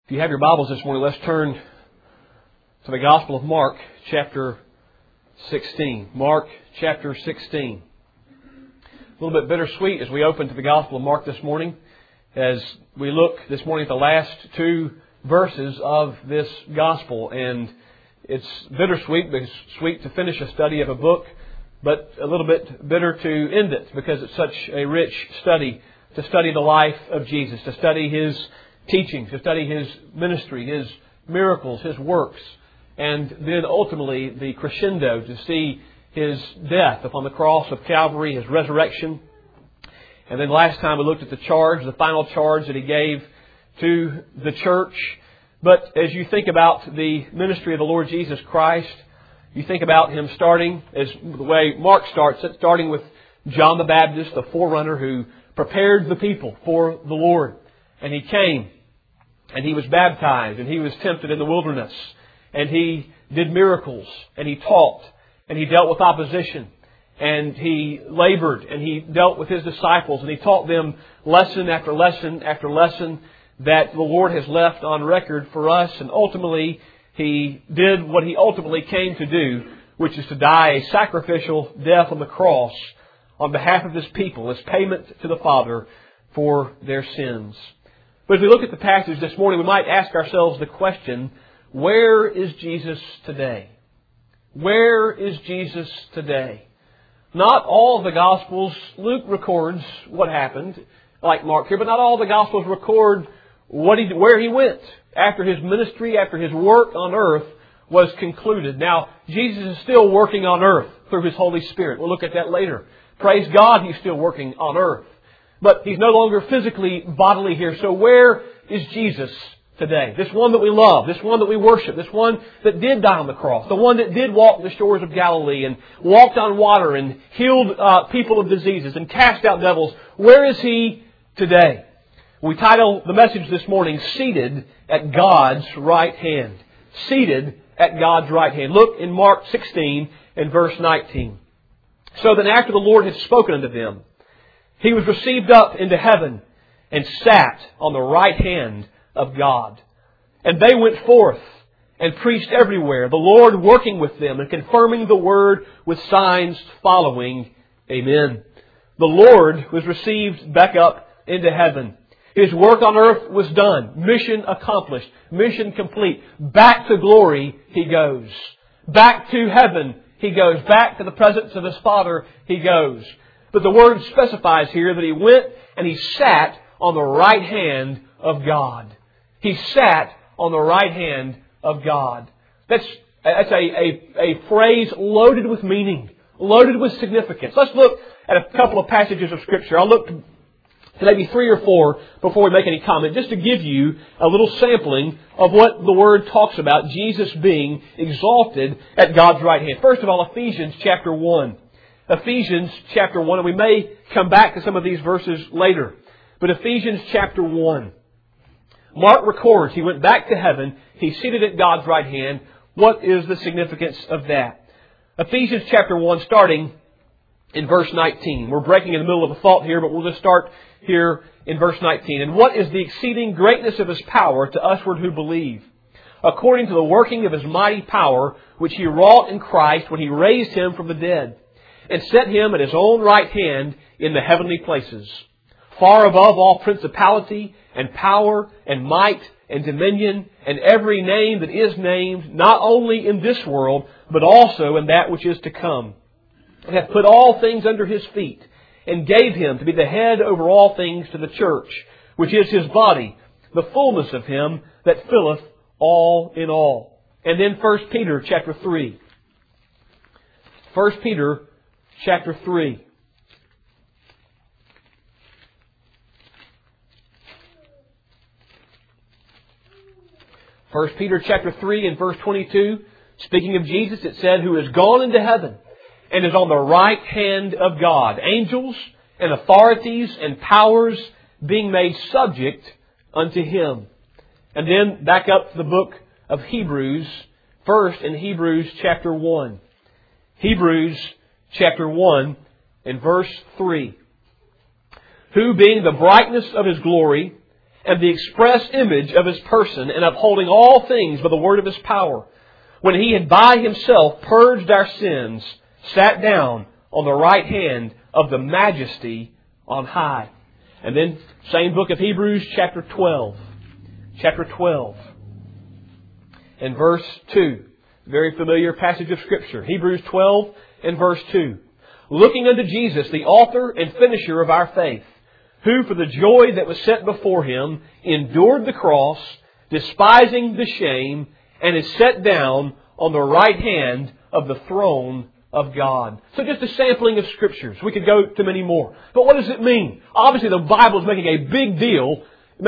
If you have your Bibles this morning, let's turn to the Gospel of Mark, chapter 16. Mark, chapter 16. A little bit bittersweet as we open to the Gospel of Mark this morning, as we look this morning at the last two verses of this Gospel. And it's bittersweet, because it's sweet to finish a study of a book, but a little bit bitter to end it, because it's such a rich study, to study the life of Jesus, to study His teachings, to study His ministry, His miracles, His works, and then ultimately the crescendo to see His death upon the cross of Calvary, His resurrection. And then last time we looked at the final charge that He gave to the church. But as you think about the ministry of the Lord Jesus Christ, you think about Him starting, as the way Mark starts, starting with John the Baptist, the forerunner who prepared the people for the Lord. And He came, and He was baptized, and He was tempted in the wilderness, and He did miracles, and He taught, and He dealt with opposition, and He labored, and He dealt with His disciples, and He taught them lesson after lesson after lesson that the Lord has left on record for us, and ultimately He did what He ultimately came to do, which is to die a sacrificial death on the cross on behalf of His people, as payment to the Father for their sins. But as we look at the passage this morning, we might ask ourselves the question, where is Jesus today? Where is Jesus today? Not all of the Gospels, Luke records what happened, like Mark here, but not all the Gospels record where He went after His ministry, after His work on earth was concluded. Now, Jesus is still working on earth through His Holy Spirit. We'll look at that later. Praise God, He's still working on earth. But He's no longer physically, bodily here. So where is Jesus today? This one that we love, this one that we worship, this one that did die on the cross, the one that did walk the shores of Galilee and walked on water and healed people of diseases and cast out devils. Where is He today? We title the message this morning, Seated at God's Right Hand. Seated at God's right hand. Look in Mark 16 and verse 19. So then after the Lord had spoken unto them, He was received up into heaven and sat on the right hand of God. And they went forth and preached everywhere, the Lord working with them and confirming the word with signs following. Amen. The Lord was received back up into heaven. His work on earth was done. Mission accomplished. Mission complete. Back to glory He goes. Back to heaven He goes. Back to the presence of His Father He goes. But the Word specifies here that He went and He sat on the right hand of God. He sat on the right hand of God. That's a phrase loaded with meaning, loaded with significance. Let's look at a couple of passages of Scripture. I'll look to maybe 3 or 4 before we make any comment, just to give you a little sampling of what the Word talks about, Jesus being exalted at God's right hand. First of all, Ephesians chapter 1. Ephesians chapter 1, and we may come back to some of these verses later. But Ephesians chapter 1. Mark records He went back to heaven. He's seated at God's right hand. What is the significance of that? Ephesians chapter 1, starting in verse 19. We're breaking in the middle of a thought here, but we'll just start here in verse 19. And what is the exceeding greatness of His power to usward who believe, according to the working of His mighty power, which He wrought in Christ when He raised Him from the dead, and set Him at His own right hand in the heavenly places, far above all principality and power and might and dominion and every name that is named, not only in this world, but also in that which is to come, and hath put all things under His feet, and gave Him to be the head over all things to the church, which is His body, the fullness of Him that filleth all in all. And then 1 Peter chapter 3. 1 Peter chapter 3. First Peter chapter 3 and verse 22, speaking of Jesus, it said, who is gone into heaven and is on the right hand of God, angels and authorities and powers being made subject unto Him. And then back up to the book of Hebrews, first in Hebrews chapter 1. Hebrews chapter 1 and verse 3. Who being the brightness of His glory and the express image of His person, and upholding all things by the word of His power, when He had by Himself purged our sins, sat down on the right hand of the Majesty on high. And then, same book of Hebrews, chapter 12. Chapter 12. And verse 2. Very familiar passage of Scripture. Hebrews 12 and verse 2. Looking unto Jesus, the author and finisher of our faith, who for the joy that was set before Him endured the cross, despising the shame, and is set down on the right hand of the throne of God. So just a sampling of Scriptures. We could go to many more. But what does it mean? Obviously the Bible is making a big deal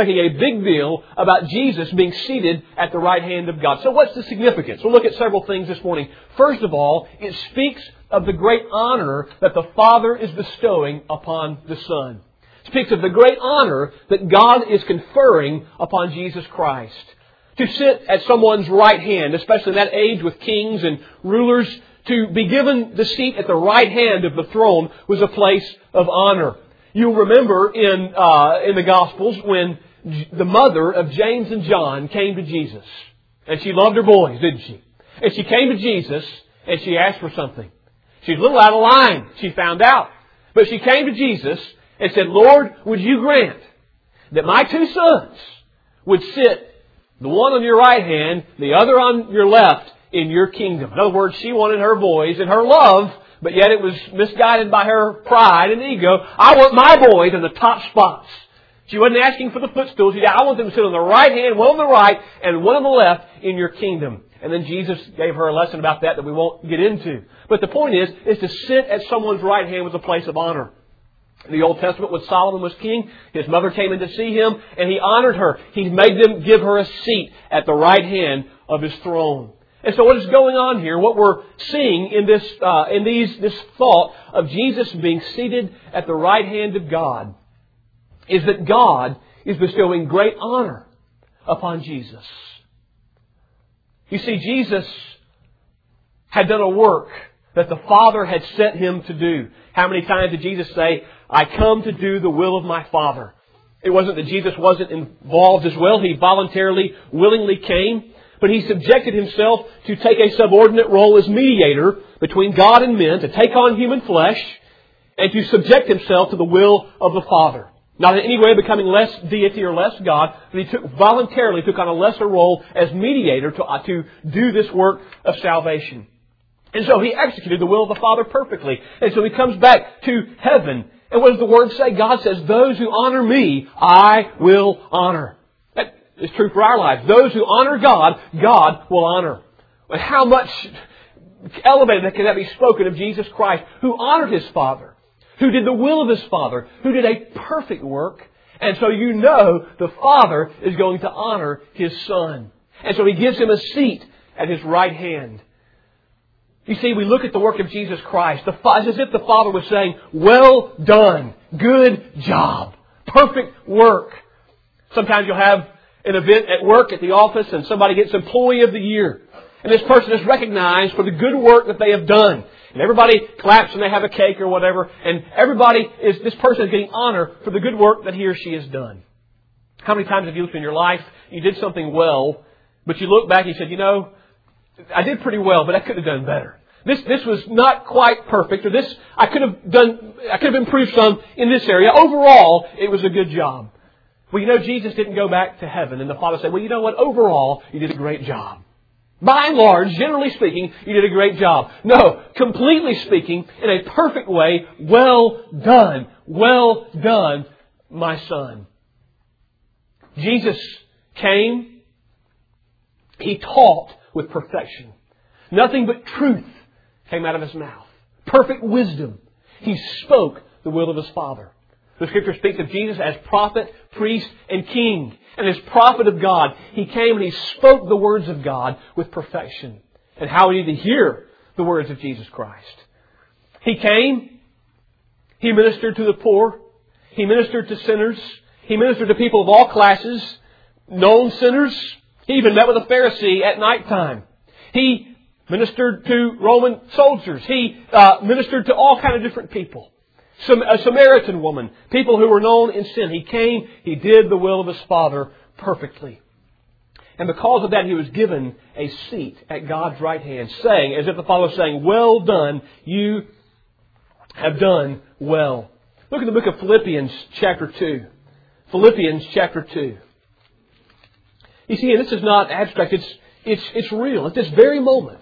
about Jesus being seated at the right hand of God. So what's the significance? We'll look at several things this morning. First of all, it speaks of the great honor that the Father is bestowing upon the Son. It speaks of the great honor that God is conferring upon Jesus Christ. To sit at someone's right hand, especially in that age with kings and rulers, to be given the seat at the right hand of the throne was a place of honor. You'll remember in the Gospels when the mother of James and John came to Jesus. And she loved her boys, didn't she? And she came to Jesus and she asked for something. She's a little out of line, she found out. But she came to Jesus and said, Lord, would you grant that my two sons would sit, the one on your right hand, the other on your left, in your kingdom? In other words, she wanted her boys in her love, but yet it was misguided by her pride and ego. I want my boys in the top spots. She wasn't asking for the footstools. She said, I want them to sit on the right hand, one on the right, and one on the left in your kingdom. And then Jesus gave her a lesson about that we won't get into. But the point is to sit at someone's right hand was a place of honor. In the Old Testament, when Solomon was king, his mother came in to see him, and he honored her. He made them give her a seat at the right hand of his throne. And so what is going on here, what we're seeing in this thought of Jesus being seated at the right hand of God, is that God is bestowing great honor upon Jesus. You see, Jesus had done a work that the Father had sent Him to do. How many times did Jesus say, I come to do the will of my Father? It wasn't that Jesus wasn't involved as well. He voluntarily, willingly came. But He subjected Himself to take a subordinate role as mediator between God and men, to take on human flesh, and to subject Himself to the will of the Father. Not in any way becoming less deity or less God, but He voluntarily took on a lesser role as mediator to do this work of salvation. And so He executed the will of the Father perfectly. And so He comes back to heaven. And what does the Word say? God says, those who honor Me, I will honor. That is true for our lives. Those who honor God, God will honor. But how much elevated can that be spoken of Jesus Christ, who honored His Father, who did the will of His Father, who did a perfect work. And so you know the Father is going to honor His Son. And so He gives Him a seat at His right hand. You see, we look at the work of Jesus Christ. It's as if the Father was saying, well done, good job, perfect work. Sometimes you'll have an event at work, at the office, and somebody gets Employee of the Year. And this person is recognized for the good work that they have done. And everybody claps and they have a cake or whatever. And this person is getting honor for the good work that he or she has done. How many times have you looked in your life, you did something well, but you look back and you said, I did pretty well, but I could have done better. This was not quite perfect, or I could have improved some in this area. Overall, it was a good job. Well, Jesus didn't go back to heaven, and the Father said, well, you know what? Overall, you did a great job. By and large, generally speaking, you did a great job. No, completely speaking, in a perfect way, well done, my son. Jesus came, He taught with perfection. Nothing but truth came out of His mouth. Perfect wisdom. He spoke the will of His Father. The Scripture speaks of Jesus as prophet, priest, and king. And as prophet of God, He came and He spoke the words of God with perfection. And how we need to hear the words of Jesus Christ. He came, He ministered to the poor, He ministered to sinners, He ministered to people of all classes, known sinners. He even met with a Pharisee at nighttime. He ministered to Roman soldiers. He ministered to all kinds of different people. a Samaritan woman, people who were known in sin. He came, He did the will of His Father perfectly. And because of that, He was given a seat at God's right hand, saying, as if the Father was saying, "Well done, you have done well." Look at the book of Philippians chapter 2. Philippians chapter 2. You see, this is not abstract, it's real. At this very moment,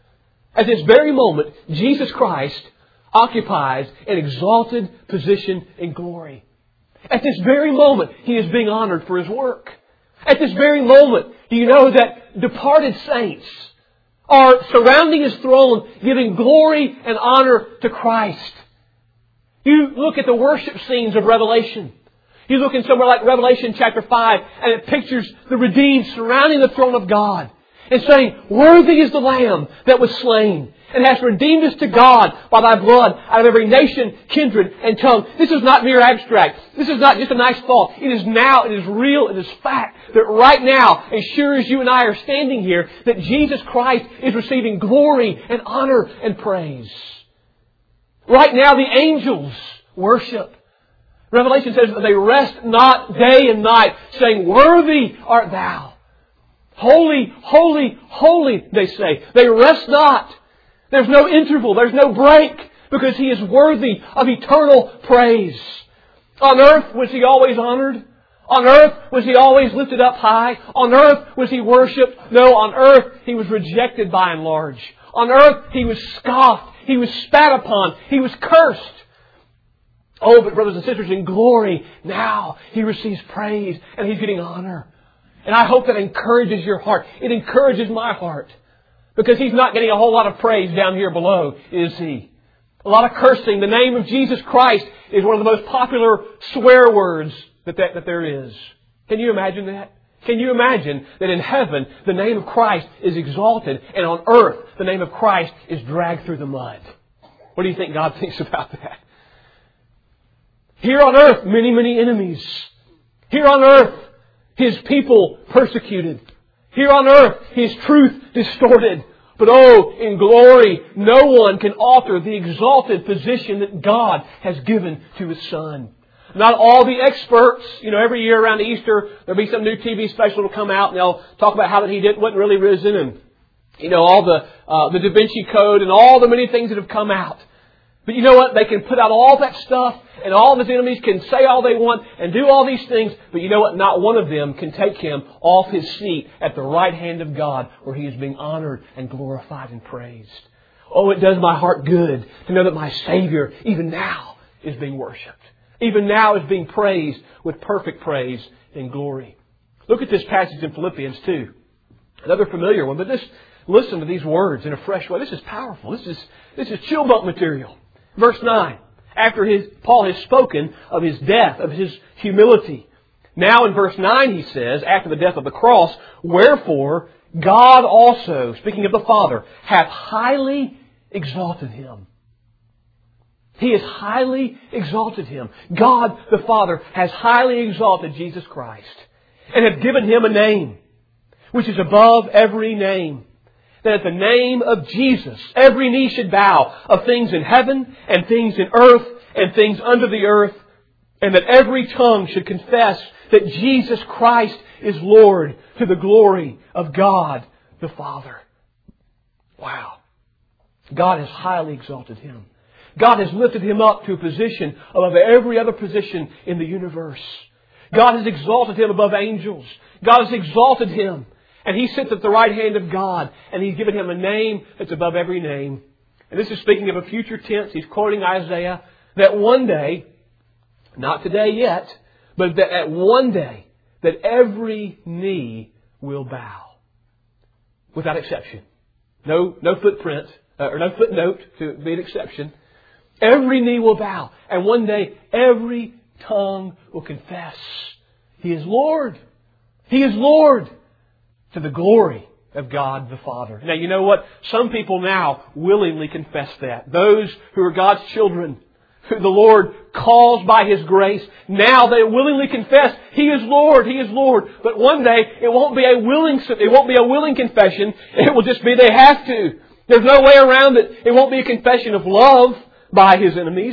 Jesus Christ occupies an exalted position in glory. At this very moment, He is being honored for His work. At this very moment, do you know that departed saints are surrounding His throne, giving glory and honor to Christ? You look at the worship scenes of Revelation. You look in somewhere like Revelation chapter 5, and it pictures the redeemed surrounding the throne of God and saying, "Worthy is the Lamb that was slain, and hast redeemed us to God by Thy blood out of every nation, kindred, and tongue." This is not mere abstract. This is not just a nice thought. It is now, it is real, it is fact that right now, as sure as you and I are standing here, that Jesus Christ is receiving glory and honor and praise. Right now the angels worship. Revelation says that they rest not day and night, saying, "Worthy art Thou." Holy, holy, holy, they say. They rest not. There's no interval. There's no break, because He is worthy of eternal praise. On earth, was He always honored? On earth, was He always lifted up high? On earth, was He worshipped? No, on earth, He was rejected by and large. On earth, He was scoffed. He was spat upon. He was cursed. Oh, but brothers and sisters, in glory, now He receives praise and He's getting honor. And I hope that encourages your heart. It encourages my heart. Because He's not getting a whole lot of praise down here below, is He? A lot of cursing. The name of Jesus Christ is one of the most popular swear words that there is. Can you imagine that? Can you imagine that in heaven the name of Christ is exalted, and on earth the name of Christ is dragged through the mud? What do you think God thinks about that? Here on earth, many, many enemies. Here on earth, His people persecuted. Here on earth, His truth distorted. But oh, in glory, no one can alter the exalted position that God has given to His Son. Not all the experts, every year around Easter, there'll be some new TV special will come out and they'll talk about how that He wasn't really risen, and all the Da Vinci Code and all the many things that have come out. But you know what? They can put out all that stuff, and all of His enemies can say all they want and do all these things. But you know what? Not one of them can take Him off His seat at the right hand of God, where He is being honored and glorified and praised. Oh, it does my heart good to know that my Savior, even now, is being worshipped. Even now is being praised with perfect praise and glory. Look at this passage in Philippians 2. Another familiar one, but just listen to these words in a fresh way. This is powerful. This is chill bump material. Verse 9. After Paul has spoken of His death, of His humility. Now in verse 9 he says, after the death of the cross, "Wherefore God also," speaking of the Father, "hath highly exalted Him." He has highly exalted Him. God the Father has highly exalted Jesus Christ and hath given Him a name which is above every name, that at the name of Jesus every knee should bow, of things in heaven and things in earth and things under the earth, and that every tongue should confess that Jesus Christ is Lord, to the glory of God the Father. Wow. God has highly exalted Him. God has lifted Him up to a position above every other position in the universe. God has exalted Him above angels. God has exalted Him. And He sits at the right hand of God. And He's given Him a name that's above every name. And this is speaking of a future tense. He's quoting Isaiah. That one day, not today yet, but that at one day, that every knee will bow. Without exception. No footprint, or no footnote to be an exception. Every knee will bow. And one day, every tongue will confess He is Lord. He is Lord, to the glory of God the Father. Now, you know what? Some people now willingly confess that. Those who are God's children, who the Lord calls by His grace, now they willingly confess He is Lord. He is Lord. But one day, it won't be a willing confession. It will just be they have to. There's no way around it. It won't be a confession of love by His enemies.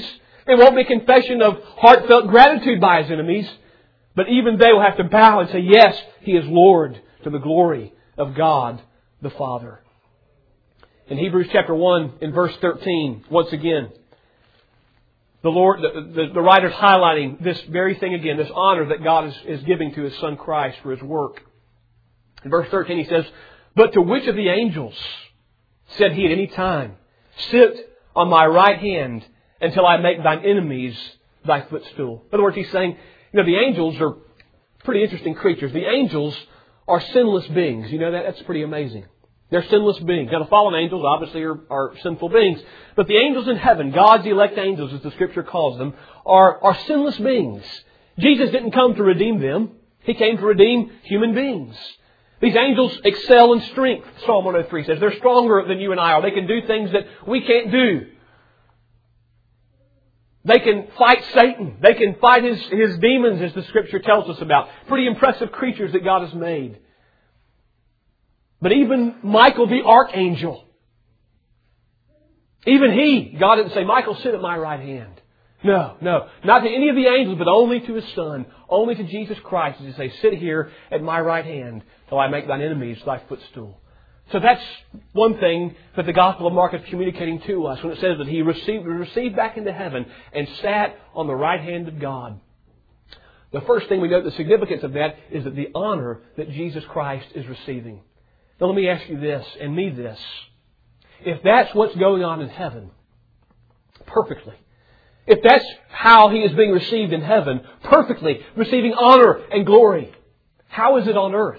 It won't be a confession of heartfelt gratitude by His enemies. But even they will have to bow and say, yes, He is Lord, to the glory of God the Father. In Hebrews chapter 1, in verse 13, once again, the writer's highlighting this very thing again, this honor that God is giving to His Son Christ for His work. In verse 13 he says, but to which of the angels said He at any time, sit on my right hand until I make thine enemies thy footstool? In other words, he's saying, the angels are pretty interesting creatures. The angels are sinless beings. You know that? That's pretty amazing. They're sinless beings. Now, the fallen angels obviously are sinful beings. But the angels in heaven, God's elect angels, as the Scripture calls them, are sinless beings. Jesus didn't come to redeem them. He came to redeem human beings. These angels excel in strength, Psalm 103 says. They're stronger than you and I are. They can do things that we can't do. They can fight Satan. They can fight his demons, as the Scripture tells us about. Pretty impressive creatures that God has made. But even Michael the archangel, even he, God didn't say, Michael, sit at my right hand. No. Not to any of the angels, but only to His Son, only to Jesus Christ. As He say, sit here at my right hand till I make thine enemies thy footstool. So that's one thing that the Gospel of Mark is communicating to us when it says that He was received back into heaven and sat on the right hand of God. The first thing we note, the significance of that, is that the honor that Jesus Christ is receiving. Now let me ask you this, and me this. If that's what's going on in heaven, perfectly, if that's how He is being received in heaven, perfectly, receiving honor and glory, how is it on earth?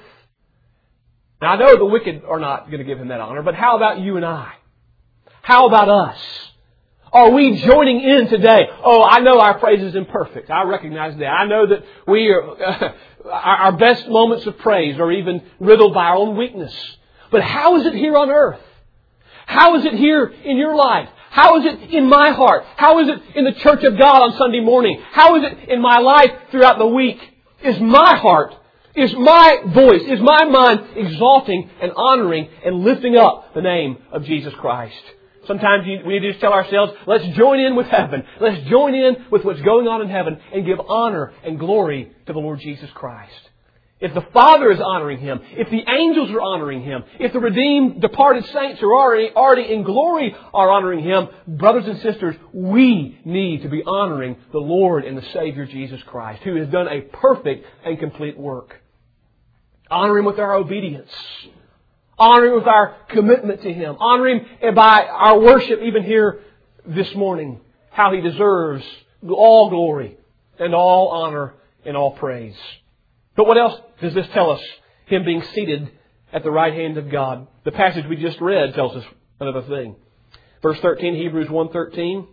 Now I know the wicked are not going to give Him that honor, but how about you and I? How about us? Are we joining in today? Oh, I know our praise is imperfect. I recognize that. I know that we are, our best moments of praise are even riddled by our own weakness. But how is it here on earth? How is it here in your life? How is it in my heart? How is it in the church of God on Sunday morning? How is it in my life throughout the week? Is my heart, is my voice, is my mind exalting and honoring and lifting up the name of Jesus Christ? Sometimes we just tell ourselves, let's join in with heaven. Let's join in with what's going on in heaven and give honor and glory to the Lord Jesus Christ. If the Father is honoring Him, if the angels are honoring Him, if the redeemed, departed saints who are already in glory are honoring Him, brothers and sisters, we need to be honoring the Lord and the Savior Jesus Christ, who has done a perfect and complete work. Honor Him with our obedience. Honor Him with our commitment to Him. Honor Him by our worship even here this morning. How He deserves all glory and all honor and all praise. But what else does this tell us? Him being seated at the right hand of God. The passage we just read tells us another thing. Verse 13, Hebrews 1:13.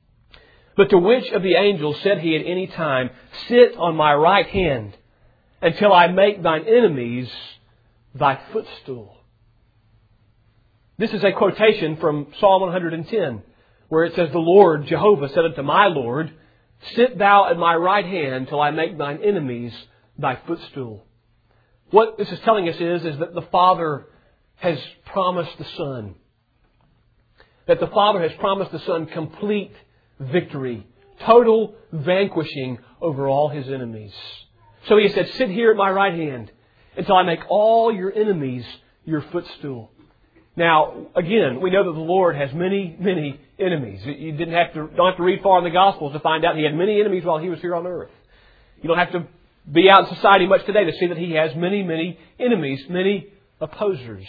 But to which of the angels said He at any time, sit on my right hand until I make thine enemies thy footstool? This is a quotation from Psalm 110, where it says, the Lord, Jehovah, said unto my Lord, sit thou at my right hand till I make thine enemies thy footstool. What this is telling us is that the Father has promised the Son. That the Father has promised the Son complete victory, total vanquishing over all His enemies. So He said, sit here at my right hand until I make all your enemies your footstool. Now, again, we know that the Lord has many, many enemies. You don't have to read far in the Gospels to find out He had many enemies while He was here on earth. You don't have to be out in society much today to see that He has many, many enemies, many opposers.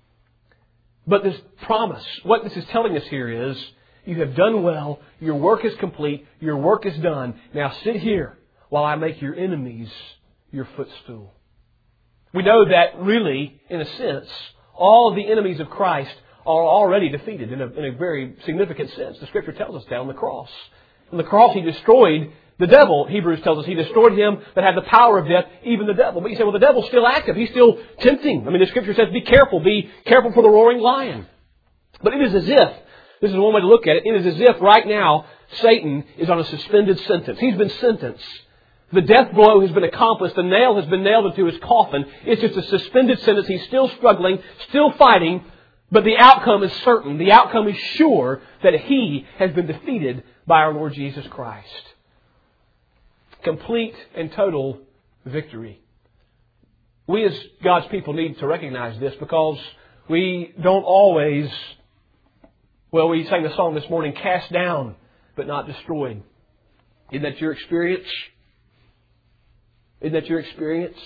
But this promise, what this is telling us here is, you have done well, your work is complete, your work is done. Now sit here while I make your enemies your footstool. We know that really, in a sense, all of the enemies of Christ are already defeated in a very significant sense. The Scripture tells us that on the cross. On the cross He destroyed the devil. Hebrews tells us He destroyed him that had the power of death, even the devil. But you say, well, the devil's still active. He's still tempting. I mean, the Scripture says, be careful for the roaring lion. But it is as if, this is one way to look at it, it is as if right now Satan is on a suspended sentence. He's been sentenced. The death blow has been accomplished. The nail has been nailed into his coffin. It's just a suspended sentence. He's still struggling, still fighting, but the outcome is certain. The outcome is sure that he has been defeated by our Lord Jesus Christ. Complete and total victory. We as God's people need to recognize this because we don't always, well, we sang the song this morning, cast down but not destroyed. Isn't that your experience? Isn't that your experience?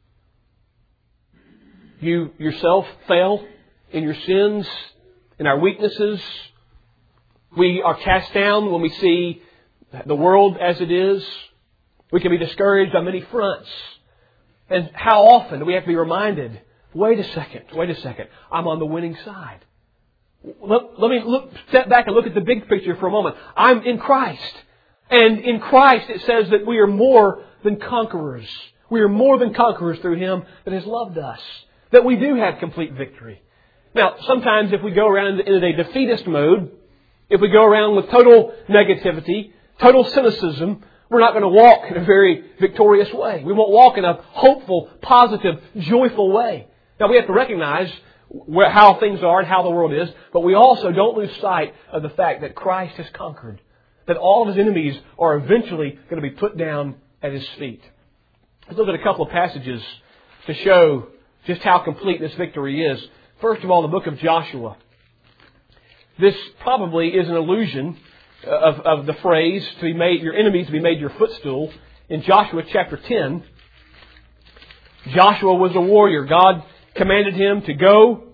You yourself fail in your sins, in our weaknesses. We are cast down when we see the world as it is. We can be discouraged on many fronts. And how often do we have to be reminded, wait a second, I'm on the winning side. Let me step back and look at the big picture for a moment. I'm in Christ. And in Christ it says that we are more than conquerors. We are more than conquerors through Him that has loved us. That we do have complete victory. Now, sometimes if we go around in a defeatist mode, if we go around with total negativity, total cynicism, we're not going to walk in a very victorious way. We won't walk in a hopeful, positive, joyful way. Now, we have to recognize how things are and how the world is, but we also don't lose sight of the fact that Christ has conquered. That all of His enemies are eventually going to be put down at His feet. Let's look at a couple of passages to show just how complete this victory is. First of all, the book of Joshua. This probably is an allusion of the phrase, to be made your enemies to be made your footstool. In Joshua chapter 10, Joshua was a warrior. God commanded him to go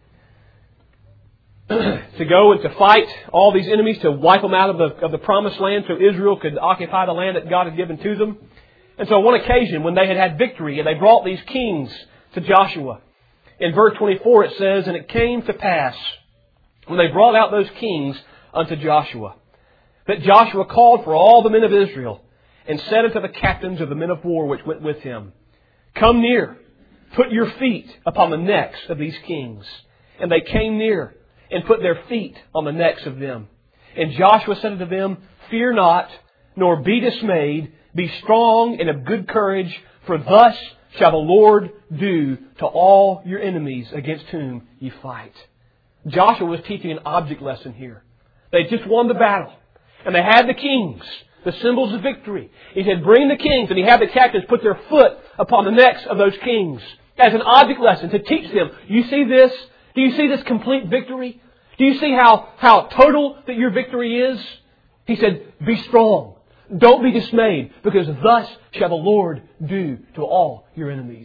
and to fight all these enemies, to wipe them out of the promised land so Israel could occupy the land that God had given to them. And so on one occasion, when they had victory, and they brought these kings to Joshua, in verse 24 it says, "And it came to pass, when they brought out those kings unto Joshua, that Joshua called for all the men of Israel, and said unto the captains of the men of war which went with him, Come near, put your feet upon the necks of these kings. And they came near, and put their feet on the necks of them. And Joshua said unto them, Fear not, nor be dismayed, be strong and of good courage, for thus shall the Lord do to all your enemies against whom ye fight." Joshua was teaching an object lesson here. They had just won the battle. And they had the kings, the symbols of victory. He said, bring the kings, and he had the captains put their foot upon the necks of those kings as an object lesson to teach them. You see this? Do you see this complete victory? Do you see how total that your victory is? He said, be strong. Don't be dismayed, because thus shall the Lord do to all your enemies.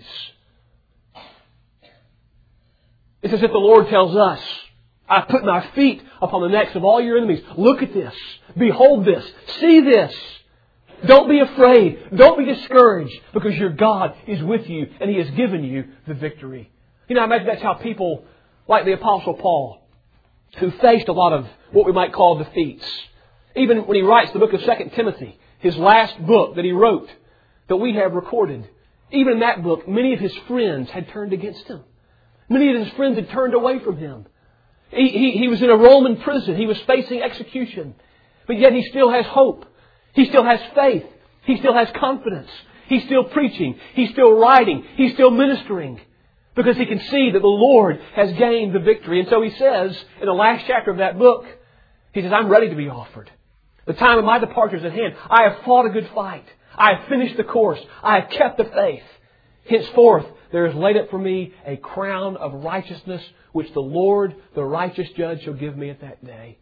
It's as if the Lord tells us, I put my feet upon the necks of all your enemies. Look at this. Behold this. See this. Don't be afraid. Don't be discouraged, because your God is with you and He has given you the victory. You know, I imagine that's how people like the Apostle Paul, who faced a lot of what we might call defeats. Even when he writes the book of 2 Timothy, his last book that he wrote, that we have recorded, even in that book, many of his friends had turned against him. Many of his friends had turned away from him. He was in a Roman prison. He was facing execution. But yet he still has hope. He still has faith. He still has confidence. He's still preaching. He's still writing. He's still ministering. Because he can see that the Lord has gained the victory. And so he says, in the last chapter of that book, he says, I'm ready to be offered. The time of my departure is at hand. I have fought a good fight. I have finished the course. I have kept the faith. Henceforth, there is laid up for me a crown of righteousness, which the Lord, the righteous judge, shall give me at that day.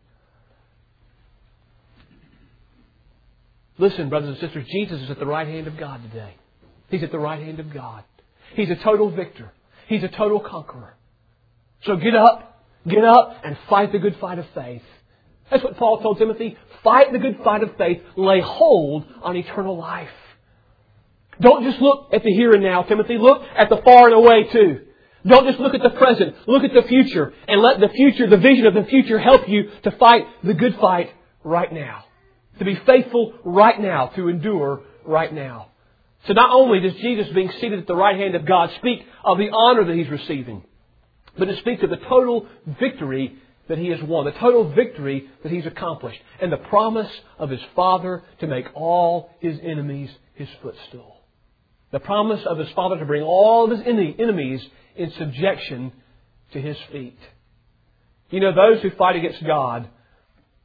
Listen, brothers and sisters, Jesus is at the right hand of God today. He's at the right hand of God. He's a total victor. He's a total conqueror. So get up, and fight the good fight of faith. That's what Paul told Timothy. Fight the good fight of faith. Lay hold on eternal life. Don't just look at the here and now, Timothy. Look at the far and away too. Don't just look at the present. Look at the future. And let the future, the vision of the future, help you to fight the good fight right now. To be faithful right now. To endure right now. So not only does Jesus, being seated at the right hand of God, speak of the honor that He's receiving, but it speaks of the total victory that He has won, the total victory that He's accomplished, and the promise of His Father to make all His enemies His footstool. The promise of His Father to bring all of His enemies in subjection to His feet. You know, those who fight against God,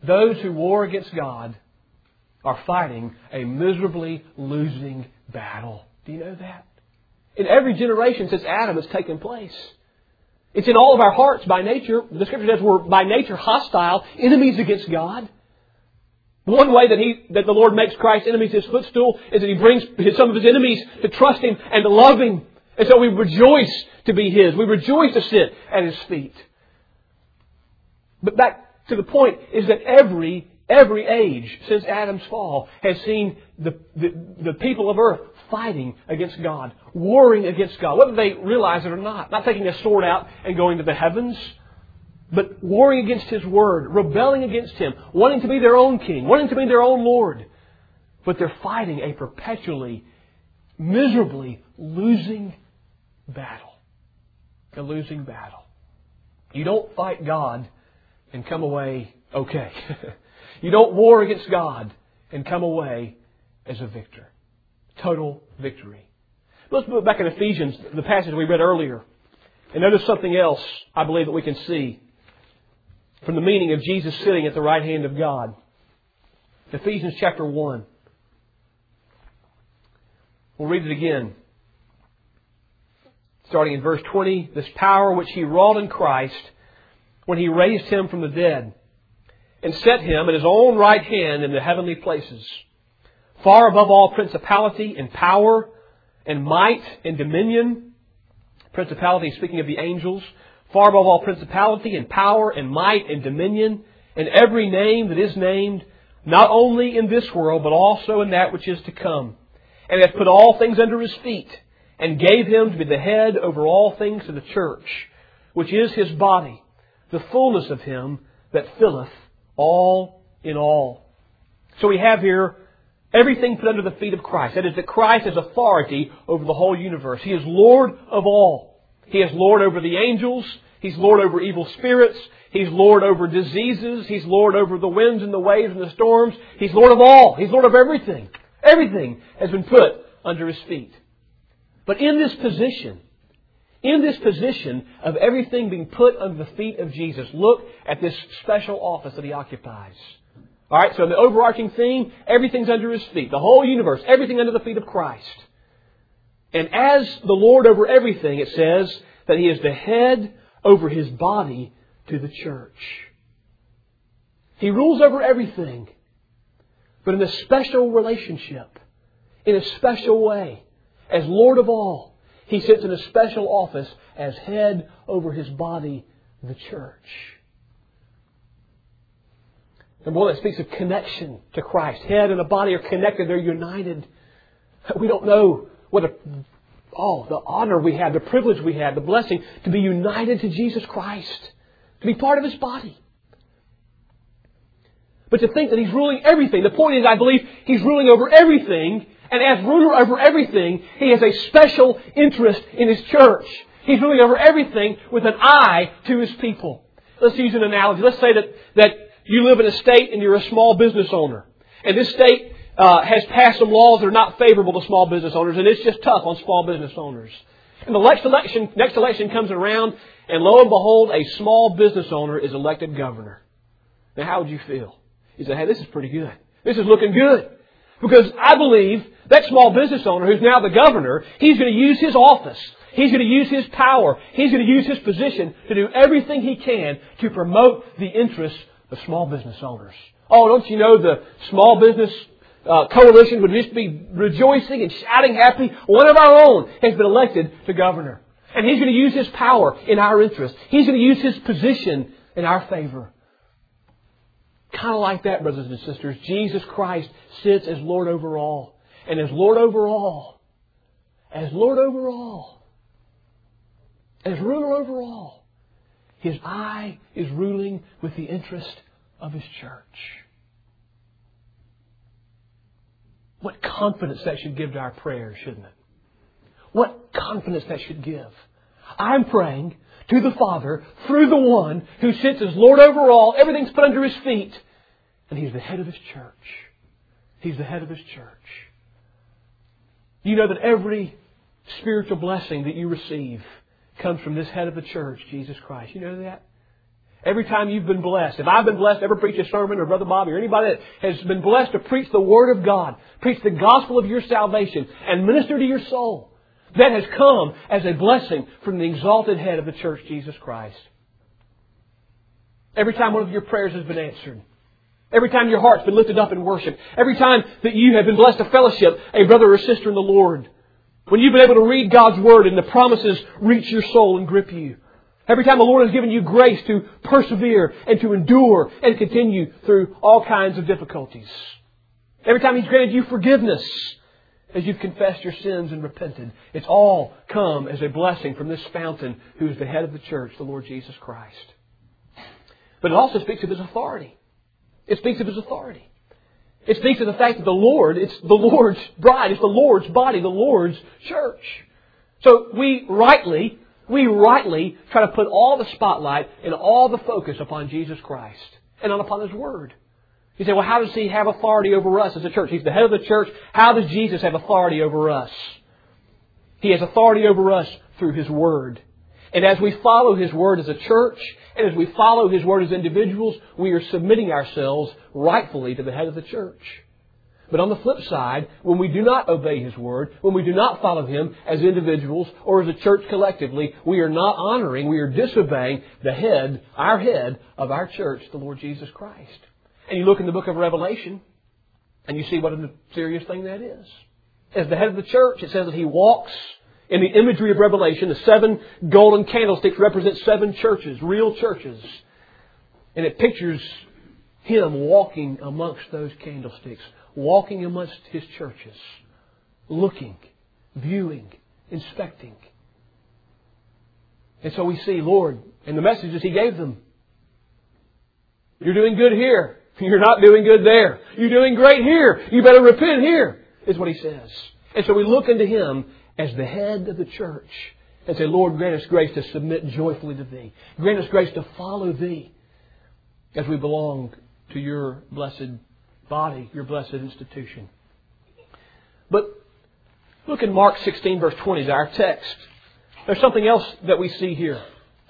those who war against God are fighting a miserably losing battle. Do you know that? In every generation since Adam, it's taken place. It's in all of our hearts by nature. The Scripture says we're by nature hostile, enemies against God. One way that the Lord makes Christ's enemies His footstool is that He brings some of His enemies to trust Him and to love Him. And so we rejoice to be His. We rejoice to sit at His feet. But back to the point is that every age since Adam's fall has seen the people of earth fighting against God, warring against God, whether they realize it or not. Not taking a sword out and going to the heavens, but warring against His Word, rebelling against Him, wanting to be their own king, wanting to be their own Lord. But they're fighting a perpetually, miserably losing battle. A losing battle. You don't fight God and come away okay. You don't war against God and come away as a victor. Total victory. Let's move back in Ephesians, the passage we read earlier. And notice something else I believe that we can see from the meaning of Jesus sitting at the right hand of God. Ephesians chapter 1. We'll read it again. Starting in verse 20. This power which He wrought in Christ when He raised Him from the dead and set Him at His own right hand in the heavenly places, far above all principality and power and might and dominion. Principality, speaking of the angels, far above all principality and power and might and dominion, and every name that is named, not only in this world, but also in that which is to come. And hath put all things under His feet, and gave Him to be the head over all things to the church, which is His body, the fullness of Him that filleth all in all. So we have here everything put under the feet of Christ. That is, that Christ has authority over the whole universe. He is Lord of all. He is Lord over the angels. He's Lord over evil spirits. He's Lord over diseases. He's Lord over the winds and the waves and the storms. He's Lord of all. He's Lord of everything. Everything has been put under His feet. But in this position of everything being put under the feet of Jesus, look at this special office that He occupies. All right, so in the overarching theme, everything's under His feet. The whole universe, everything under the feet of Christ. And as the Lord over everything, it says that He is the head over His body to the church. He rules over everything, but in a special relationship, in a special way. As Lord of all, He sits in a special office as head over His body, the church. And boy, that speaks of connection to Christ. Head and a body are connected. They're united. We don't know what the honor we have, the privilege we have, the blessing to be united to Jesus Christ, to be part of His body. But to think that He's ruling everything. The point is, I believe He's ruling over everything. And as ruler over everything, He has a special interest in His church. He's ruling over everything with an eye to His people. Let's use an analogy. Let's say that you live in a state and you're a small business owner. And this state has passed some laws that are not favorable to small business owners. And it's just tough on small business owners. And the next election comes around, and lo and behold, a small business owner is elected governor. Now, how would you feel? You say, hey, this is pretty good. This is looking good. Because I believe that small business owner who's now the governor, he's going to use his office. He's going to use his power. He's going to use his position to do everything he can to promote the interests of small business owners. Oh, don't you know the small business coalition would just be rejoicing and shouting happy. One of our own has been elected to governor. And he's going to use his power in our interest. He's going to use his position in our favor. Kind of like that, brothers and sisters. Jesus Christ sits as Lord over all. And as Lord over all, as ruler over all, His eye is ruling with the interest of His church. What confidence that should give to our prayers, shouldn't it? What confidence that should give. I'm praying to the Father through the one who sits as Lord over all. Everything's put under His feet. And He's the head of His church. He's the head of His church. You know that every spiritual blessing that you receive comes from this head of the church, Jesus Christ. You know that? Every time you've been blessed. If I've been blessed to ever preach a sermon, or Brother Bobby, or anybody that has been blessed to preach the Word of God, preach the gospel of your salvation, and minister to your soul, that has come as a blessing from the exalted head of the church, Jesus Christ. Every time one of your prayers has been answered. Every time your heart's been lifted up in worship. Every time that you have been blessed to fellowship a brother or sister in the Lord. When you've been able to read God's Word and the promises reach your soul and grip you. Every time the Lord has given you grace to persevere and to endure and continue through all kinds of difficulties. Every time He's granted you forgiveness as you've confessed your sins and repented. It's all come as a blessing from this fountain who is the head of the church, the Lord Jesus Christ. But it also speaks of His authority. It speaks of His authority. It speaks of the fact that the Lord, it's the Lord's bride, it's the Lord's body, the Lord's church. So we rightly try to put all the spotlight and all the focus upon Jesus Christ and not upon His Word. You say, well, how does He have authority over us as a church? He's the head of the church. How does Jesus have authority over us? He has authority over us through His Word. And as we follow His Word as a church, and as we follow His Word as individuals, we are submitting ourselves rightfully to the head of the church. But on the flip side, when we do not obey His Word, when we do not follow Him as individuals or as a church collectively, we are not honoring, we are disobeying the head, our head of our church, the Lord Jesus Christ. And you look in the book of Revelation, and you see what a serious thing that is. As the head of the church, it says that He walks in the imagery of Revelation. The 7 golden candlesticks represent 7 churches, real churches. And it pictures Him walking amongst those candlesticks, walking amongst His churches, looking, viewing, inspecting. And so we see, Lord, and the messages He gave them. You're doing good here. You're not doing good there. You're doing great here. You better repent here, is what He says. And so we look unto Him as the head of the church and say, Lord, grant us grace to submit joyfully to Thee. Grant us grace to follow Thee as we belong to Your blessed body, Your blessed institution. But look in Mark 16, verse 20, is our text. There's something else that we see here.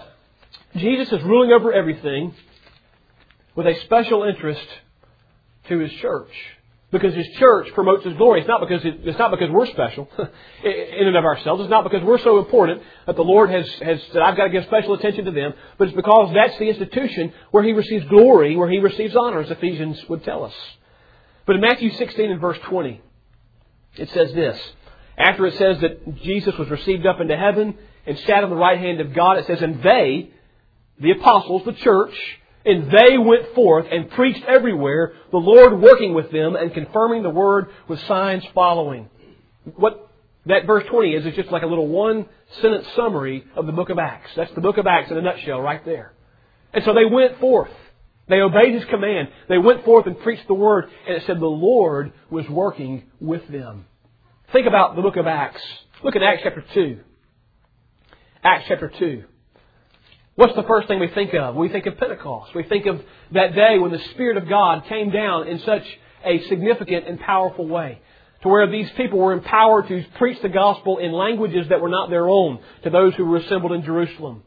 Jesus is ruling over everything with a special interest to His church. Because His church promotes His glory. It's not because we're special in and of ourselves. It's not because we're so important that the Lord has said, I've got to give special attention to them. But it's because that's the institution where He receives glory, where He receives honor, as Ephesians would tell us. But in Matthew 16 and verse 20, it says this. After it says that Jesus was received up into heaven and sat on the right hand of God, it says, and they, the apostles, the church, and they went forth and preached everywhere, the Lord working with them and confirming the word with signs following. What that verse 20 is just like a little one-sentence summary of the book of Acts. That's the book of Acts in a nutshell right there. And so they went forth. They obeyed His command. They went forth and preached the word. And it said the Lord was working with them. Think about the book of Acts. Look at Acts chapter 2. Acts chapter 2. What's the first thing we think of? We think of Pentecost. We think of that day when the Spirit of God came down in such a significant and powerful way, to where these people were empowered to preach the gospel in languages that were not their own to those who were assembled in Jerusalem.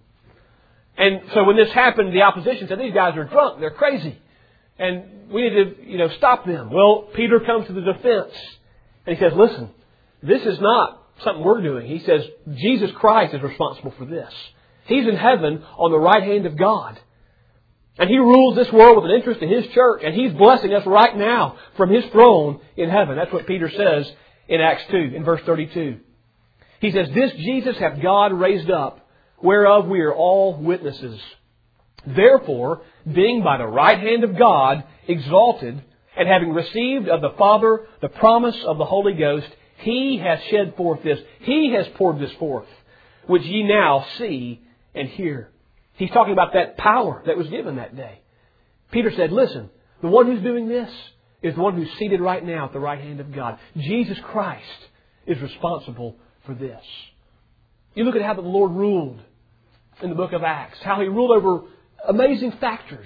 And so when this happened, the opposition said, these guys are drunk, they're crazy, and we need to stop them. Well, Peter comes to the defense, and he says, listen, this is not something we're doing. He says, Jesus Christ is responsible for this. He's in heaven on the right hand of God. And He rules this world with an interest in His church. And He's blessing us right now from His throne in heaven. That's what Peter says in Acts 2, in verse 32. He says, this Jesus hath God raised up, whereof we are all witnesses. Therefore, being by the right hand of God exalted, and having received of the Father the promise of the Holy Ghost, He hath shed forth this. He has poured this forth, which ye now see and hear. He's talking about that power that was given that day. Peter said, listen, the one who's doing this is the one who's seated right now at the right hand of God. Jesus Christ is responsible for this. You look at how the Lord ruled in the book of Acts, how He ruled over amazing factors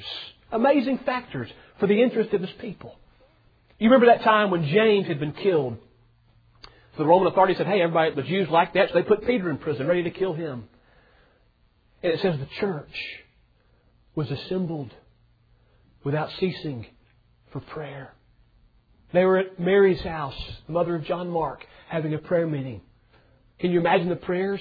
for the interest of His people. You remember that time when James had been killed. So the Roman authorities said, hey, everybody, the Jews like that, so they put Peter in prison, ready to kill him. And it says the church was assembled without ceasing for prayer. They were at Mary's house, the mother of John Mark, having a prayer meeting. Can you imagine the prayers?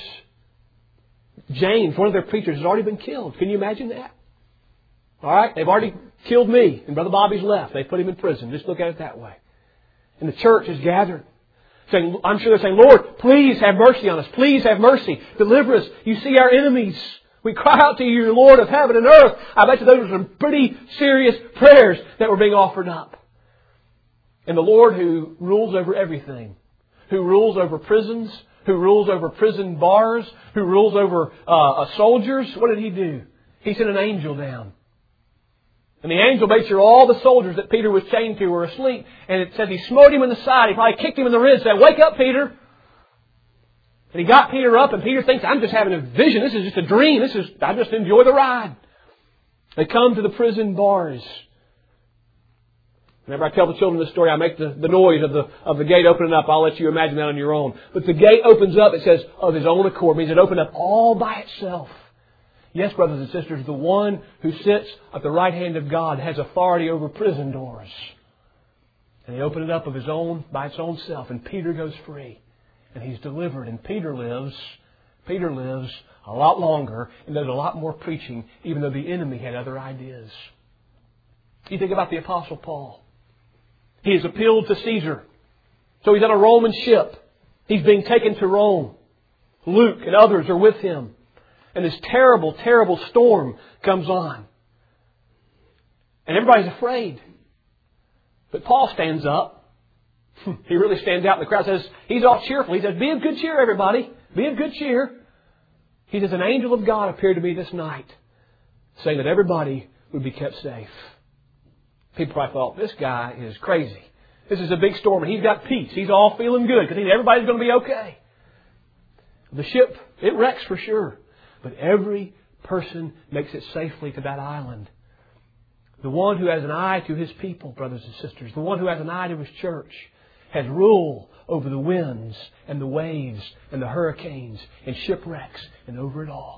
James, one of their preachers, has already been killed. Can you imagine that? All right, they've already killed me, and Brother Bobby's left. They put him in prison. Just look at it that way. And the church is gathered. I'm sure they're saying, Lord, please have mercy on us. Please have mercy. Deliver us. You see our enemies. We cry out to you, Lord of heaven and earth. I bet you those were some pretty serious prayers that were being offered up. And the Lord who rules over everything, who rules over prisons, who rules over prison bars, who rules over soldiers, what did He do? He sent an angel down. And the angel made sure all the soldiers that Peter was chained to were asleep. And it said He smote him in the side. He probably kicked him in the ribs and said, "Wake up, Peter." And He got Peter up, and Peter thinks, "I'm just having a vision. This is just a dream. I just enjoy the ride." They come to the prison bars. Whenever I tell the children this story, I make the noise of the gate opening up. I'll let you imagine that on your own. But the gate opens up, it says, of His own accord. It means it opened up all by itself. Yes, brothers and sisters, the one who sits at the right hand of God has authority over prison doors. And He opened it up of His own, by its own self. And Peter goes free. And he's delivered. And Peter lives a lot longer and does a lot more preaching, even though the enemy had other ideas. You think about the Apostle Paul. He has appealed to Caesar. So he's on a Roman ship. He's being taken to Rome. Luke and others are with him. And this terrible, terrible storm comes on. And everybody's afraid. But Paul stands up. He really stands out in the crowd. Says, he's all cheerful. He says, "Be of good cheer, everybody. Be of good cheer." He says, "An angel of God appeared to me this night, saying that everybody would be kept safe." People probably thought, this guy is crazy. This is a big storm and he's got peace. He's all feeling good because everybody's going to be okay. The ship, it wrecks for sure. But every person makes it safely to that island. The one who has an eye to his people, brothers and sisters, the one who has an eye to his church, has rule over the winds and the waves and the hurricanes and shipwrecks and over it all.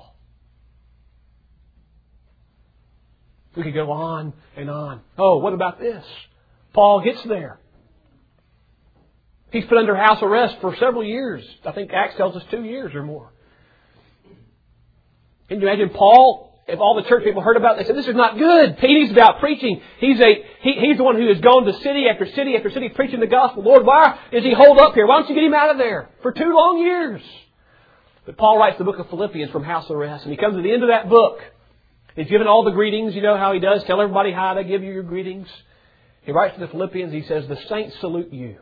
We could go on and on. Oh, what about this? Paul gets there. He's put under house arrest for several years. I think Acts tells us 2 years or more. Can you imagine Paul, if all the church people heard about it, they said, "This is not good. He's about preaching. He's the one who has gone to city after city after city preaching the gospel. Lord, why is he holed up here? Why don't you get him out of there for 2 long years?" But Paul writes the book of Philippians from house arrest. And he comes to the end of that book. He's given all the greetings. You know how he does. Tell everybody hi. They give you your greetings. He writes to the Philippians. He says, "The saints salute you.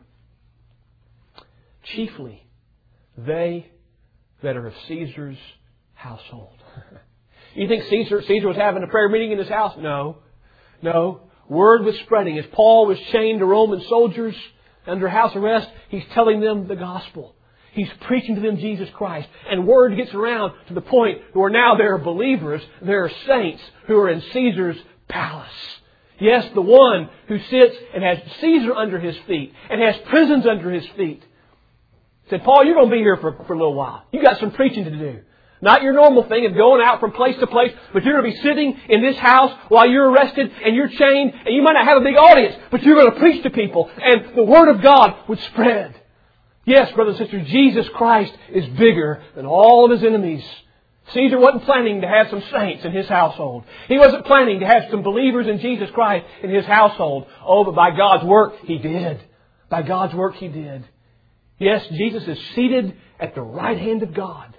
Chiefly they that are of Caesar's household." You think Caesar was having a prayer meeting in his house? No. Word was spreading. As Paul was chained to Roman soldiers under house arrest, he's telling them the gospel. He's preaching to them Jesus Christ. And word gets around to the point where now there are believers, there are saints who are in Caesar's palace. Yes, the one who sits and has Caesar under his feet and has prisons under his feet. Said, "Paul, you're going to be here for a little while. You got some preaching to do. Not your normal thing of going out from place to place, but you're going to be sitting in this house while you're arrested and you're chained, and you might not have a big audience, but you're going to preach to people, and the Word of God would spread." Yes, brothers and sisters, Jesus Christ is bigger than all of His enemies. Caesar wasn't planning to have some saints in his household. He wasn't planning to have some believers in Jesus Christ in his household. Oh, but by God's work, He did. By God's work, He did. Yes, Jesus is seated at the right hand of God.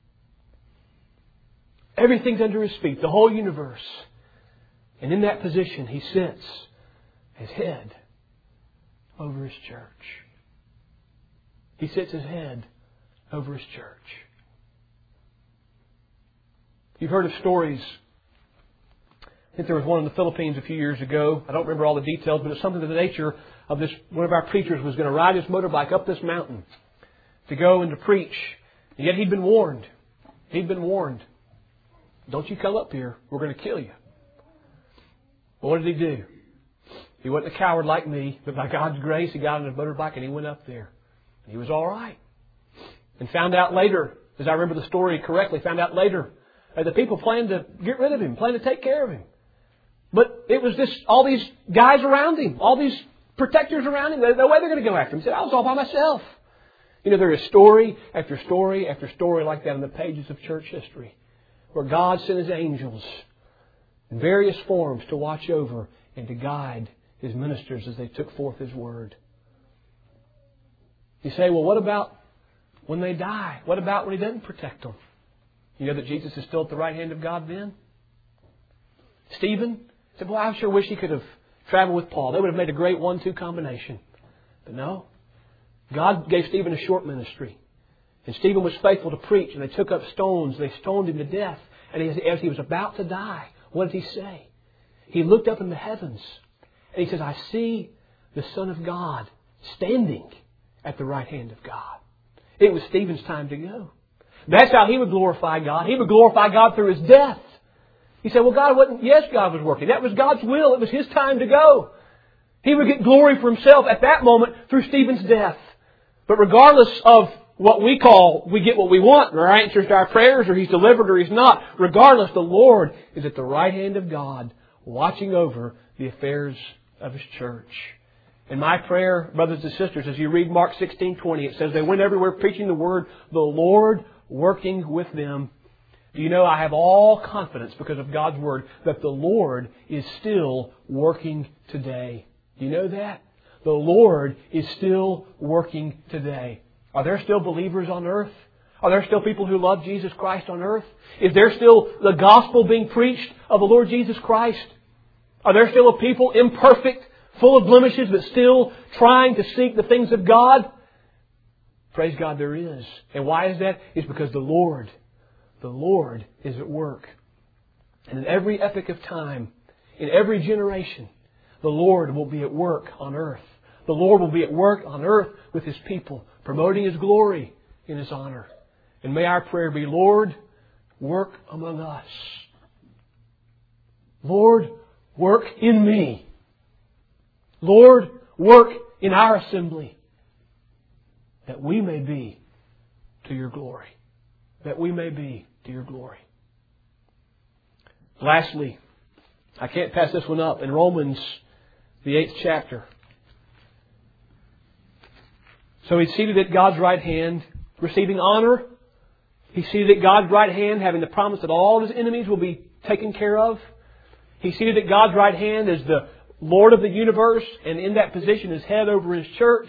Everything's under His feet, the whole universe. And in that position, He sits as head over His church. He sits as head over His church. You've heard of stories. I think there was one in the Philippines a few years ago. I don't remember all the details, but it's something to the nature of this. One of our preachers was going to ride his motorbike up this mountain to go and to preach. And yet he'd been warned. He'd been warned. "Don't you come up here. We're going to kill you." Well, what did he do? He wasn't a coward like me, but by God's grace, he got on his motorbike and he went up there. And he was all right. And found out later, as I remember the story correctly, found out later The people planned to get rid of him, planned to take care of him. But it was all these guys around him, all these protectors around him. There's no way they're going to go after him. He said, I was all by myself. There is story after story after story like that in the pages of church history, where God sent His angels in various forms to watch over and to guide His ministers as they took forth His Word. You say, well, what about when they die? What about when He doesn't protect them? You know that Jesus is still at the right hand of God then? Stephen said, well, I sure wish he could have traveled with Paul. They would have made a great 1-2 combination. But no. God gave Stephen a short ministry. And Stephen was faithful to preach. And they took up stones. They stoned him to death. And as he was about to die, what did he say? He looked up in the heavens. And he says, I see the Son of God standing at the right hand of God. It was Stephen's time to go. That's how he would glorify God. He would glorify God through his death. He said, well, God wasn't... Yes, God was working. That was God's will. It was His time to go. He would get glory for Himself at that moment through Stephen's death. But regardless of what we call, we get what we want, or answers to our prayers, or He's delivered or He's not. Regardless, the Lord is at the right hand of God, watching over the affairs of His church. And my prayer, brothers and sisters, as you read Mark 16:20, it says, they went everywhere preaching the Word, the Lord working with them. Do you know, I have all confidence because of God's Word that the Lord is still working today. Do you know that? The Lord is still working today. Are there still believers on earth? Are there still people who love Jesus Christ on earth? Is there still the gospel being preached of the Lord Jesus Christ? Are there still a people imperfect, full of blemishes, but still trying to seek the things of God? Praise God, there is. And why is that? It's because the Lord is at work. And in every epoch of time, in every generation, the Lord will be at work on earth. The Lord will be at work on earth with His people, promoting His glory in His honor. And may our prayer be, Lord, work among us. Lord, work in me. Lord, work in our assembly, that we may be to Your glory. That we may be to Your glory. Lastly, I can't pass this one up. In Romans, the 8th chapter. So He's seated at God's right hand, receiving honor. He's seated at God's right hand, having the promise that all of His enemies will be taken care of. He's seated at God's right hand as the Lord of the universe, and in that position is head over His church.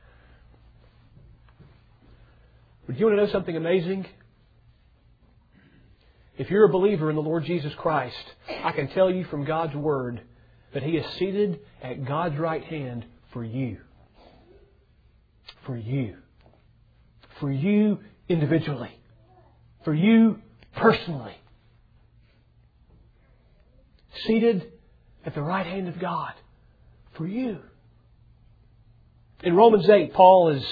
Would you want to know something amazing? If you're a believer in the Lord Jesus Christ, I can tell you from God's Word that He is seated at God's right hand for you. For you. For you individually. For you personally. Seated at the right hand of God. For you. In Romans 8, Paul is...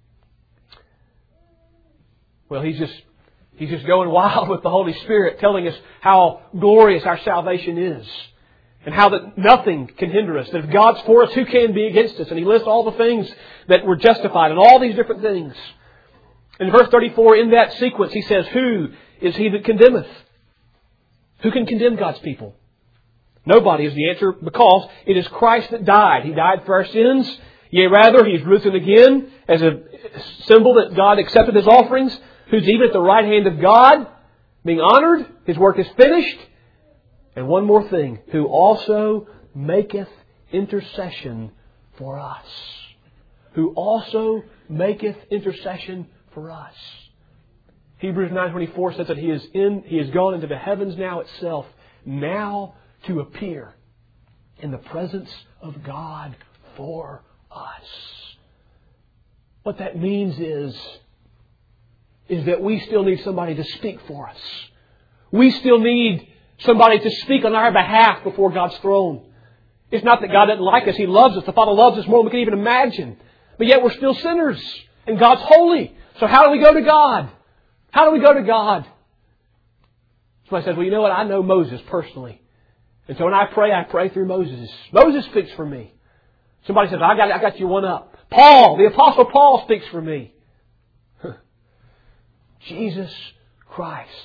Well, he's just going wild with the Holy Spirit, telling us how glorious our salvation is. And how that nothing can hinder us. That if God's for us, who can be against us? And he lists all the things that we're justified and all these different things. In verse 34, in that sequence, he says, who is he that condemneth? Who can condemn God's people? Nobody is the answer, because it is Christ that died. He died for our sins. Yea, rather, He is risen again as a symbol that God accepted His offerings. Who's even at the right hand of God, being honored. His work is finished. And one more thing, who also maketh intercession for us. Who also maketh intercession for us. Hebrews 9:24 says that He is gone into the heavens now itself, now to appear in the presence of God for us. What that means is that we still need somebody to speak for us. We still need somebody to speak on our behalf before God's throne. It's not that God doesn't like us. He loves us. The Father loves us more than we can even imagine. But yet we're still sinners. And God's holy. So how do we go to God? How do we go to God? Somebody says, well, you know what? I know Moses personally. And so when I pray through Moses. Moses speaks for me. Somebody says, I got you one up. Paul, the Apostle Paul speaks for me. Jesus Christ,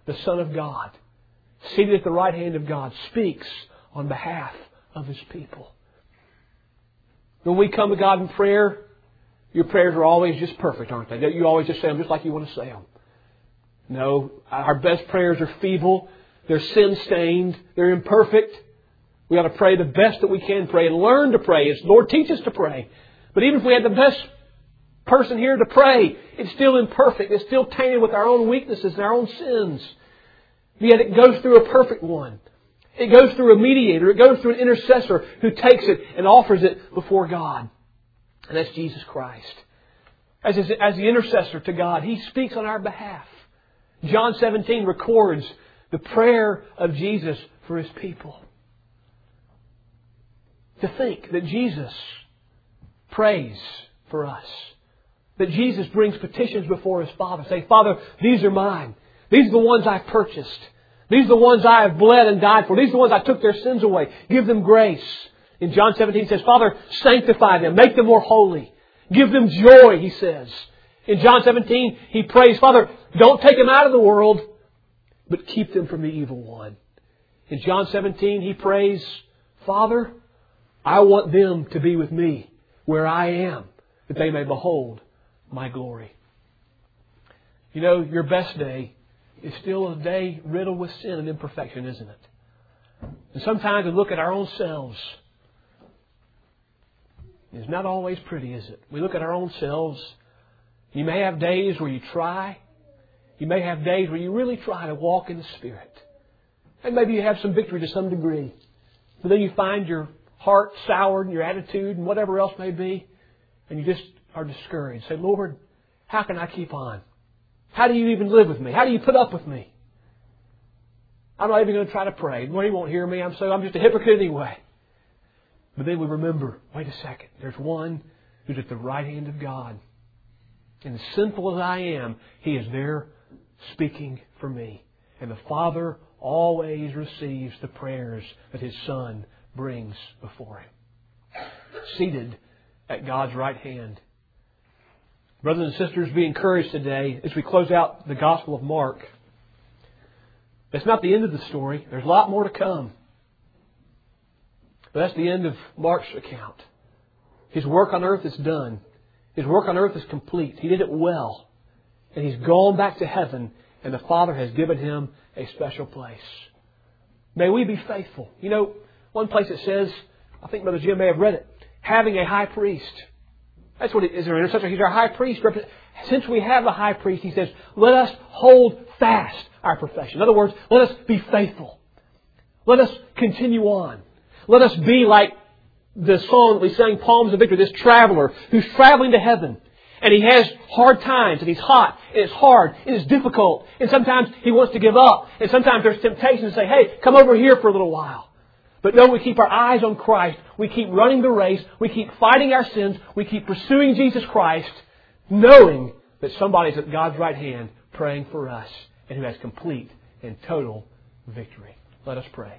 the Son of God, seated at the right hand of God, speaks on behalf of His people. When we come to God in prayer, your prayers are always just perfect, aren't they? You always just say them just like you want to say them. No, our best prayers are feeble. They're sin-stained. They're imperfect. We ought to pray the best that we can pray and learn to pray as the Lord teaches us to pray. But even if we had the best person here to pray, it's still imperfect. It's still tainted with our own weaknesses and our own sins. Yet it goes through a perfect one. It goes through a mediator. It goes through an intercessor who takes it and offers it before God. And that's Jesus Christ. As the intercessor to God, He speaks on our behalf. John 17 records the prayer of Jesus for His people. To think that Jesus prays for us. That Jesus brings petitions before His Father. Say, Father, these are mine. These are the ones I've purchased. These are the ones I have bled and died for. These are the ones I took their sins away. Give them grace. In John 17 He says, Father, sanctify them. Make them more holy. Give them joy, He says. In John 17, He prays, Father, don't take them out of the world, but keep them from the evil one. In John 17, He prays, Father, I want them to be with me where I am, that they may behold my glory. You know, your best day is still a day riddled with sin and imperfection, isn't it? And sometimes we look at our own selves. It's not always pretty, is it? We look at our own selves. You may have days where you try. You may have days where you really try to walk in the Spirit. And maybe you have some victory to some degree. But then you find your heart soured and your attitude and whatever else may be. And you just are discouraged. Say, Lord, how can I keep on? How do you even live with me? How do you put up with me? I'm not even going to try to pray. Lord, He won't hear me. I'm just a hypocrite anyway. But then we remember, wait a second. There's one who's at the right hand of God. And as sinful as I am, He is there speaking for me. And the Father always receives the prayers that His Son brings before Him. Seated at God's right hand. Brothers and sisters, be encouraged today as we close out the Gospel of Mark. That's not the end of the story. There's a lot more to come. But that's the end of Mark's account. His work on earth is done. His work on earth is complete. He did it well. And He's gone back to heaven, and the Father has given Him a special place. May we be faithful. You know, one place it says, I think Brother Jim may have read it, having a high priest. That's what it is. He's our high priest. Since we have a high priest, He says, let us hold fast our profession. In other words, let us be faithful. Let us continue on. Let us be like the song that we sang, Palms of Victory, this traveler who's traveling to heaven. And he has hard times, and he's hot, and it's hard, and it's difficult. And sometimes he wants to give up. And sometimes there's temptation to say, hey, come over here for a little while. But no, we keep our eyes on Christ. We keep running the race. We keep fighting our sins. We keep pursuing Jesus Christ, knowing that somebody's at God's right hand praying for us and who has complete and total victory. Let us pray.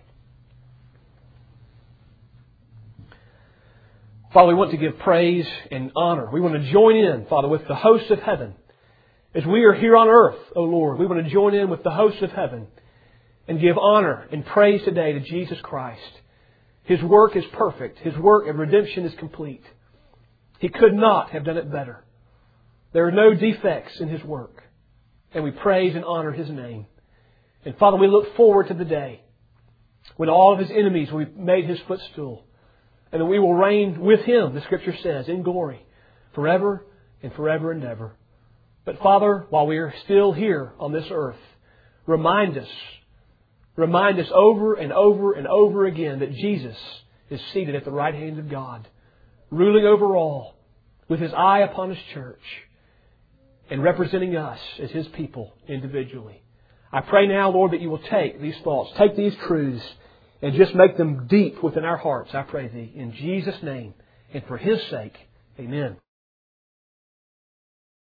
Father, we want to give praise and honor. We want to join in, Father, with the hosts of heaven. As we are here on earth, O Lord, we want to join in with the hosts of heaven and give honor and praise today to Jesus Christ. His work is perfect. His work of redemption is complete. He could not have done it better. There are no defects in His work. And we praise and honor His name. And Father, we look forward to the day when all of His enemies will be made His footstool. And that we will reign with Him, the Scripture says, in glory, forever and forever and ever. But Father, while we are still here on this earth, remind us over and over and over again that Jesus is seated at the right hand of God, ruling over all, with His eye upon His church, and representing us as His people individually. I pray now, Lord, that You will take these thoughts, take these truths, and just make them deep within our hearts, I pray Thee, in Jesus' name, and for His sake. Amen.